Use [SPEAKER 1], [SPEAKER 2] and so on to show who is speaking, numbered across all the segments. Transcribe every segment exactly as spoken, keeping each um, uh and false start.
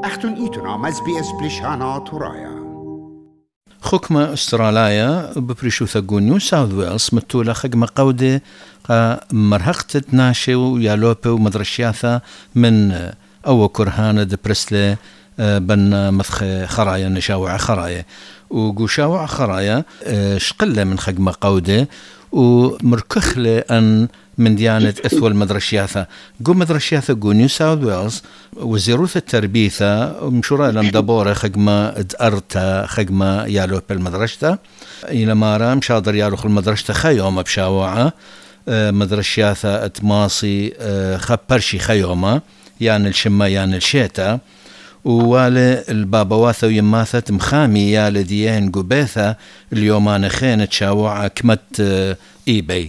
[SPEAKER 1] أختن إيتنا مز بي إس بلشانا تورايا
[SPEAKER 2] حكمة استراليا ببريشو ثقو نيو ساوث ويلز متولة خقمة قودة مرهقة ناشي ويالوبي ومدرشياثة من أو كرهانة دبرسلي بن مدخ خرايا نشاوع خرايا وقوشاوع خرايا شقلة من خقمة قودة ومركخلة أن من ديانة إثوال مدرشياثة قو مدرشياثة قو نيو ساوث ويلز وزيروث التربيثة مشورة لم دبورة خقمة ادأرتا خقمة يالو بالمدرشة إلى مارا مشادر يالو خل المدرشة خيومة بشاوعة مدرشياثة اتماصي خبرشي خيومة يعني الشمة يعني الشيتا ووالي البابواثة ويماثة مخامي يالي ديين قبيثة اليومان خين تشاوعة كمت إيباي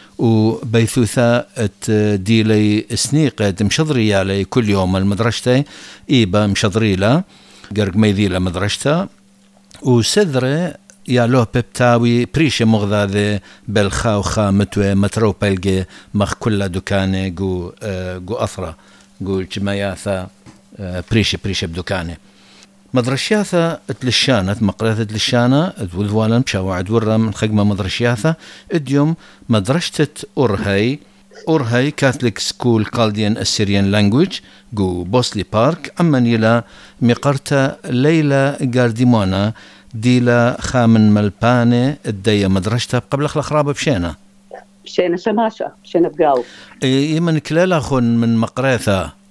[SPEAKER 2] وبيثوثا ديلي سنيقة مشضري يالي كل يوم المدرشتي إيبا مشضري لا قرق ميذيلا مدرشتا وسذرة يالو ببتاوي بريش مغذاذي بالخا وخا متوى مترو بلقي مخ كل دكاني قو قو أثرة قو جماياثا بريش بريش بدكاني مدرشياثة تلشانة مقريثة تلشانة وذوالا مشاوعد ورا من خقمة مدرشياثة اديوم مدرشة أورهاي أورهاي كاثوليك سكول كالديان السيريان لانجويج جو بوسلي بارك أما نيلا مقرتا ليلى جارديمونا ديلا خامن ملباني الدية مدرشتها قبل الخراب بشينا
[SPEAKER 3] بشينا شماشة بشينا بقاو
[SPEAKER 2] يمن كلالا خون من مقريثة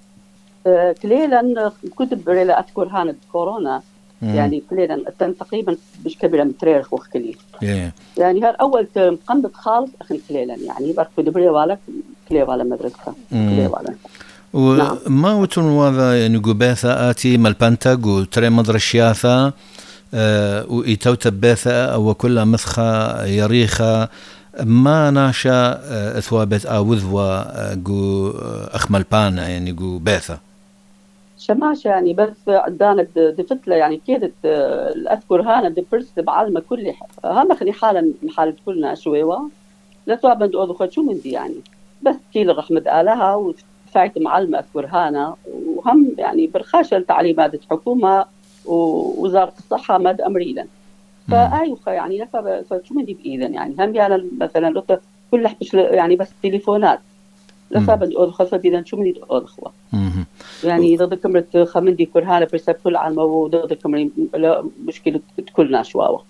[SPEAKER 3] كليلا كنت بريلا أذكر هاند كورونا مم. يعني كليلا تقريبا مش كبيرة متريخ وخكلي yeah. يعني هار أول ترم قمت خالص أخن كليلا يعني بركض بريلا والك كليلا والا مدرسة كليلا والا
[SPEAKER 2] وما وتون هذا يعني جوباثا آتي مالبانتا جو ترى مدرشياثا أه وإيتو تباثا أو كل مثخة يريخة ما ناشا اثوابت أوذوا جو أخمل بانا يعني جو باثا
[SPEAKER 3] شماش يعني بس عدانا دفتلة يعني كيدت الأذكر هانا دبرس بعلمة كل هم خلي حالا حالة كلنا شوية لا توابن دو خد شو من دي يعني بس كيل رحمة آلها وفايت معلمة أذكر هانا وهم يعني برخاشة التعليمات الحكومة ووزارة الصحة مد أمريلا فأيوة يعني لفا فشو من دي بإيدن يعني هم يعني مثلا كل حبش يعني بس تليفونات لفا بدي أدخل فبيدن شو من دي أدخل يعني ضد كمرة خمندي كرهانة برسب كل على وضد كمرة لا مشكلة كلنا شواوة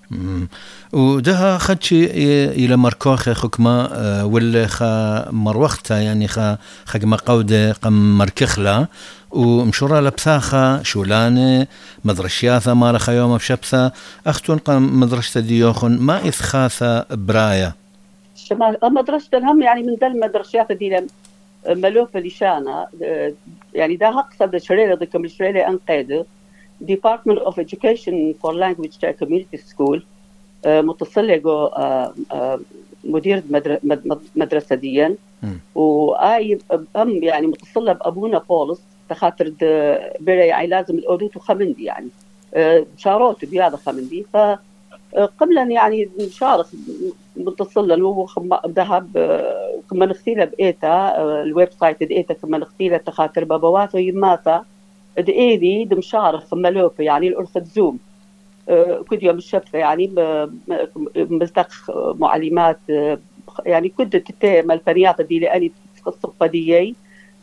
[SPEAKER 2] وده خدشي إلى مركوخ خكمة ولا خا مروختها يعني خا خجمة قودة قم مركخلة ومشورة لبثاخة شولانة مدرشياثة مال خيومة بشبثة أختون قم مدرسة ديوخن ما إثخاثة براية
[SPEAKER 3] شمال مدرسة هم يعني من دل مدرسياثة دي ملوفة لشانة يعني ده هقصد شريرة دي كم شريرة أنقاذة Department of Education for Language Community School متصلة جو مدير مدرسة ديا وآي أم يعني متصلة بأبونا بولس تخاطر بري يعني لازم الأودوت وخمندي يعني شاروت بهذا خمندي فقبلا يعني شارخ متصلة له ذهب كما نختيله بإيتا الويب سايت دإيتا كما نختيله تخاطر بابوات ويماتا دإيدي دمشارخ ملوفة يعني الأرخد زوم كنت يوم الشبثة يعني ملتق معلمات يعني كنت تتام الفريات دي لأني الصفة ديي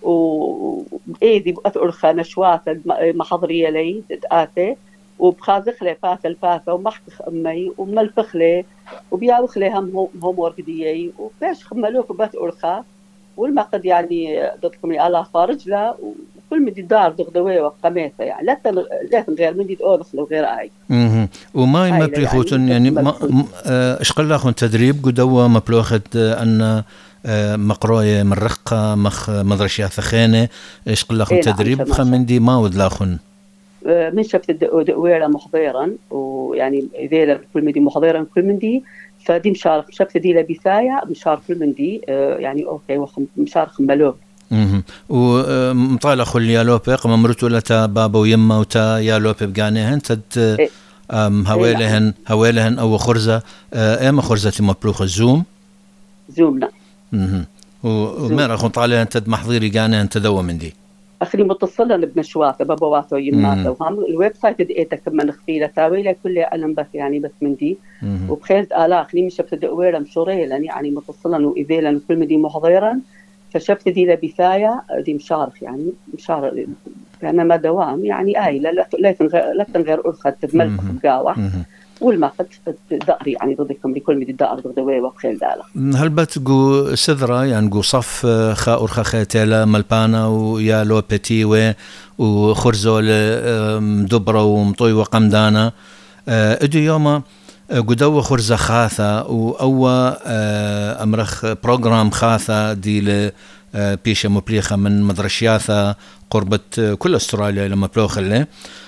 [SPEAKER 3] وإيدي بأثر نشوات محضرية لي تتآتي وبخازخلي فاثة الفاثة ومحكخ أمي وملفخلي وبياوخلي هم هم ورقديي وفاش خملوك بات أرخا والمقد يعني ضدكم على خارج لا وكل مدي دار دغدوي وقميثة يعني لا لا غير مدي أوضخ لو غير أي
[SPEAKER 2] اها وما يمبلي خوتن يعني ما اشقل لكم تدريب قدوة مبلوخة أن مقروية من رقة مخ مدرشيا ثخانة اشقل لكم تدريب خمندي ما ودلاخن
[SPEAKER 3] من شفت دقويرة محضيرا ويعني إذا كل مدي محضيرا كل مندي فدي مشارك شفت دي لبثايا مشارك كل مندي يعني أوكي ومشارك ملوك
[SPEAKER 2] اها ومطالع خل يالوبي قم مرتو لتا بابا ويما وتا يالوبي بقانيهن تد هوالهن هوالهن أو خرزة اما خرزة مبلوخ الزوم
[SPEAKER 3] زوم لا
[SPEAKER 2] اها ومرة خن طالع تد محضيري قانيهن تدوى من دي
[SPEAKER 3] أخلي متصلا بمشواته بابواته ويماته وهم الويب سايت دقيتها كمان خفيلة تاويلة كلها ألم بس يعني بس من دي وبخيلت آلا أخلي مش بتدق ويرا مشوريلا يعني متصلا وإذيلا وكل مدي محضيرا فشفت دي لبثاية دي مشارخ يعني مشارخ يعني ما دوام يعني آي لا لا تنغير لا تنغير أرخد تدملك بقاوة والما قد دقري يعني ضدكم لكل مدي دقر ضدوي وبخيل دالا
[SPEAKER 2] هل بتقو سذرة يعني قو صف خا أرخا خيتيلا ملبانا ويا لو بتيوي وخرزول مدبرة ومطوي وقمدانا ادو يوما قدوة خرزة خاثة وأوى أمرخ بروغرام خاثة دي ل بيشة مبليخة من مدرشياثة قربة كل أستراليا لما بلوخ اللي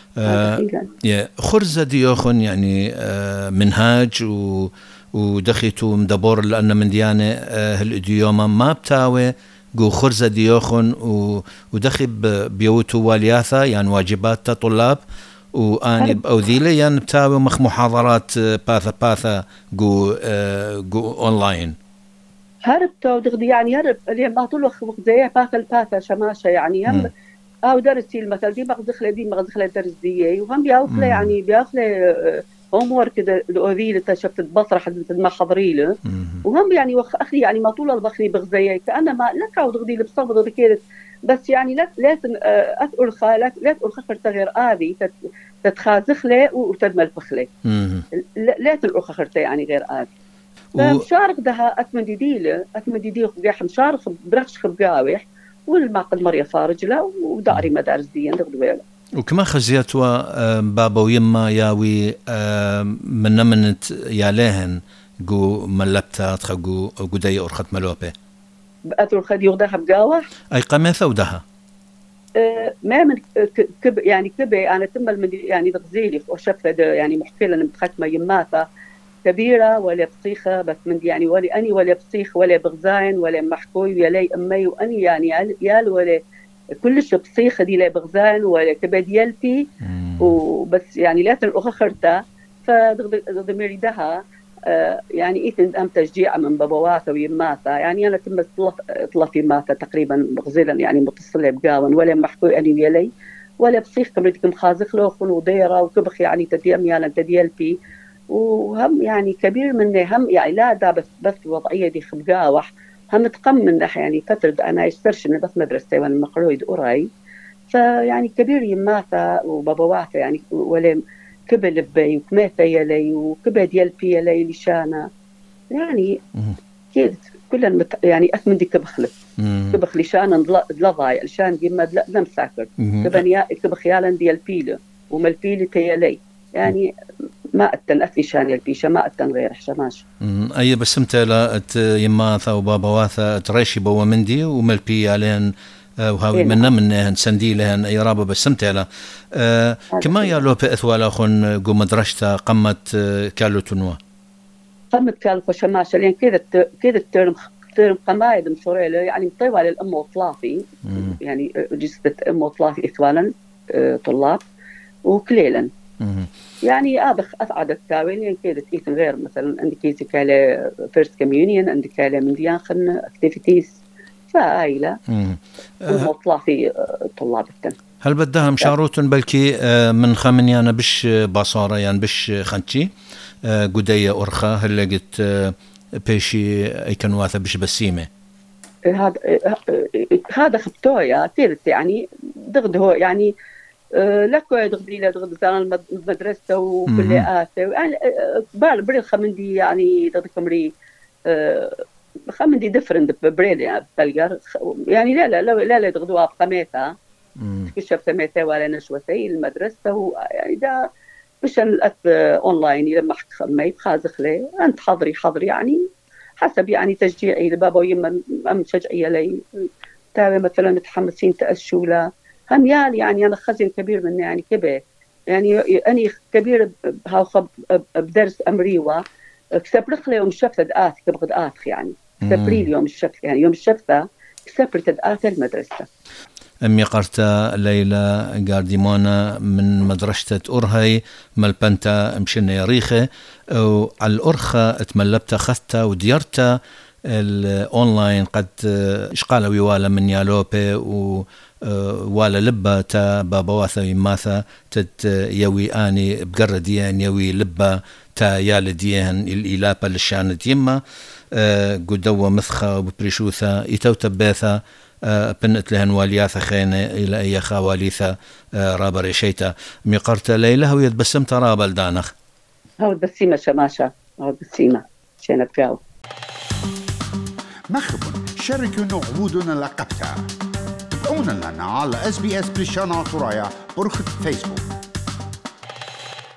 [SPEAKER 2] خرزة ديوخن يعني منهاج و ودخيتو مدبور لأن من ديانة هالإديوما ما بتاوي قو خرزة ديوخن ودخي بيوتو والياثة يعني واجبات طلاب واني باوذيله يعني بتاوي مخ محاضرات باثا باثا جو جو اونلاين
[SPEAKER 3] هربتو دغدي يعني هرب اللي ما طلع وقت زي باثا الباثا شماشه يعني هم او درسي المثل دي مغزخله دي مغزخله درس دي وهم بياخذ يعني بياخذ هوم ورك كده الاوذيل شفت البصره حد ما حضري له وهم يعني وخ اخلي يعني ما طول البخري بغزيه كأنه ما لك او دغدي بصبر كده بس يعني لا لازم أسأل خالك لا تقول خفر تغير آذي تتخازخ له وتدمل فخله لا تقول خفرته يعني غير آذي فمشارك ده أتمنى ديله أتمنى ديله خبيح مشارك برخش خبقاوح والما قد مريا فارج له وداري مدارس ديان دغدويله
[SPEAKER 2] وكما خزيتوا بابا ويما ياوي من نمنت ياليهن جو ملبتا تخقو قدي أرخت ملوبه
[SPEAKER 3] بأتوا الخدي يغداها بقاوة
[SPEAKER 2] أي قميثة ودها
[SPEAKER 3] أه ما من كب يعني كبي أنا تمل من يعني تغزيلي وشفة يعني محكيلة متختمة يماثة كبيرة ولا بصيخة بس من يعني ولا أني ولا بصيخ ولا بغزاين ولا محكوي ولا أمي وأني يعني يال ولا كلش بصيخة دي لا بغزاين ولا كبد يلبي وبس يعني لا تلقى خرطة فضميري دها آه يعني إيثن أم تشجيع من بابواته ويماته يعني أنا تم طلع في ماته تقريبا مغزلا يعني متصلة بقاون ولا محكوي أني ويلي ولا بصيخ كمريتكم خازخ له خن وضيرة وكبخ يعني تديم يالا تديل بي وهم يعني كبير مني هم يعني لا دا بس بس الوضعية دي خبقاوح هم تقم من يعني فترة أنا اشترش إنه بس مدرسة وأنا مقرويد قري فيعني كبير يماته وبابواته يعني ولا كبل بي وكماثة يلي وكبد يلبي يلي لشانا يعني كده كلنا مت... يعني أثمن دي كبخلف كبخ لشانا دلضاي لشان جيما دلم ساكر كبنيا كبخ يالا دي يلبيله وملبيله تيلي يعني ما أتن أثلي شان يلبيشة ما أتن غير حشماش
[SPEAKER 2] أي بس متى يماثة وبابواثة تريشي بوا مندي وملبي يالين وهاوي منا منهن سندي لهن أي رابة بسمتها له أه كما يالو بأثوالا خن قو مدرشتا قمت كالو تنوى
[SPEAKER 3] قمت كالو خشماشة لأن كده كده الترم ترم قمايد مشوريله يعني طيوة للأم وطلافي يعني جسدة أم وطلافي إثوالا طلاب وكليلا يعني آبخ أسعد التاوي لأن كده تيثن غير مثلا عندك كيسي كالي فيرست كوميونيون عندك كالي من ديان خن أكتيفيتيز فعائلة ومطلع في طلاب التن
[SPEAKER 2] هل بدها مشاروت بلكي من خامنيانا بش باصارة يعني بش خنشي قدية أرخا هل لقيت بيشي أي كنواثة بش بسيمة
[SPEAKER 3] هذا هذا خبتويا تيرت يعني دغد هو يعني لكو دغدي لا دغد زان المدرسة وكل آثة يعني بار بريل خمندي يعني دغد كمري خمندي ديفرنت بريل يعني بلقر يعني لا لا لا لا تغدوها بقميتها كشف سميتها ولا نشوة سي المدرسة يعني دا مش الأث أونلاين لما حك خمي بخازخ لي أنت حضري حضري يعني حسب يعني تشجيعي لبابا ويما أم تشجعي لي تابع مثلا متحمسين تأشولا هم يال يعني أنا خزين كبير مني يعني كبير يعني أني كبير هاوخب بدرس أمريوة كسبرخ لي يوم الشفت آث كبغد آث يعني كسبري اليوم الشفت يعني يوم الشفتة كسبرت آث المدرسة
[SPEAKER 2] أمي قرتا ليلى قارديمونا من مدرسة أرهي ملبنتا مشينا يريخة وعلى الأرخة اتملبتا خثتا وديرتا الأونلاين قد إشقالة ويوالا من يالوبي ولا لبا تا بابواثا يماثا تت يوي آني بقرديان يوي لبا تا يالديان الإلابة للشانة يما قدوة مثخة وبريشوثا يتو تباثا بنت لهن والياثا خينة إلى أي خواليثا رابر يشيتا ميقرت ليلة ويتبسم ترابل دانخ
[SPEAKER 3] هاو البسيمة شماشة هاو البسيمة شينا بياو
[SPEAKER 1] مخب شاركونا عبودنا لقبتها تابعونا لنا على اس بي اس بلشانا ترايا برخة فيسبوك.